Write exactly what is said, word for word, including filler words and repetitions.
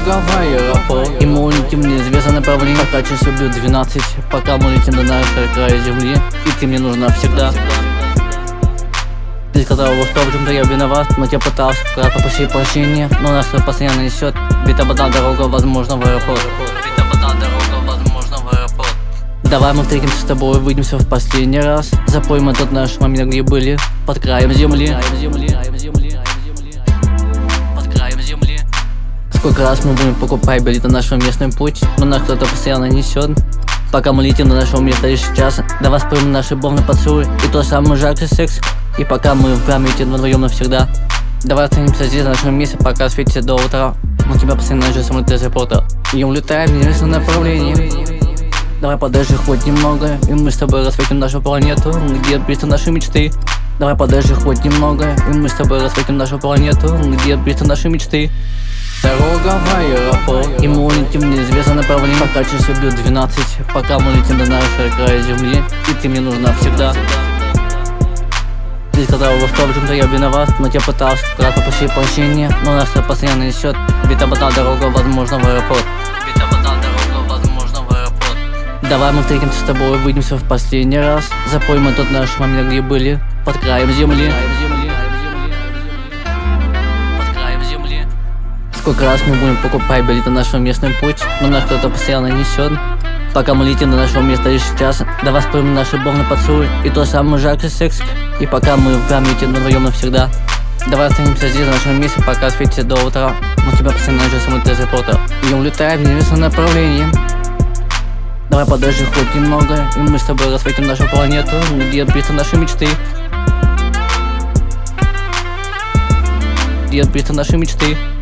Дорога в аэропорт, и мы улетим в неизвестное направление. Пока часов бьют двенадцать, пока мы летим до нашего края земли, и ты мне нужна всегда. Ты сказала, что в чем-то я виноват, но я пытался как попросить прощения, но нас это постоянно несет, ведь об одна дорога, возможно, в аэропорт. Ведь об одна дорога, возможно, в аэропорт. Давай мы встретимся с тобой, увидимся в последний раз. Запомним тот наш момент, где были под краем земли. Под краем земли. Сколько раз мы будем покупать билеты на наш местный путь, но нас кто-то постоянно несет, пока мы летим до нашего места лишь сейчас. Давай вспомним наш любовный поцелуй и тот самый жаркий секс, и пока мы в памяти вдвоем навсегда. Давай останемся здесь на нашем месте, пока светится до утра. Мы тебя постоянно ждем самолет из аэропорта, и улетаем в неизвестное направление. Давай подожди хоть немного, и мы с тобой рассветим нашу планету, где близко наши мечты. Давай подожди хоть немного, и мы с тобой рассветим нашу планету, где близко наши мечты. Дорога в аэропорт, и мы улетим в неизвестное направление. Пока часы бьют двенадцать, пока мы летим до нашего края земли, и ты мне нужна всегда. Ты сказала, что в чем-то я виноват, но я пытался как попросить прощения, но нас это постоянно несет, ведь об одна дорога, возможно, в аэропорт. Ведь об одна дорога, возможно, в аэропорт. Давай мы встретимся с тобой, увидимся в последний раз. Запомним тот наш момент, где были под краем земли. Под краем земли. Сколько раз мы будем покупать билеты на наш местный путь, но нас кто-то постоянно несет, пока мы летим до нашего места лишь сейчас. Давай вспомним наш любовный поцелуй и тот самый жаркий секс, и пока мы в памяти вдвоем навсегда. Давай останемся здесь на нашем месте, пока светится до утра. Мы тебя постоянно ждем самолет из аэропорта, и улетаем в неизвестное направление. Давай подожди хоть немного, и мы с тобой рассветим нашу планету, где близко наши мечты. Где близко наши мечты.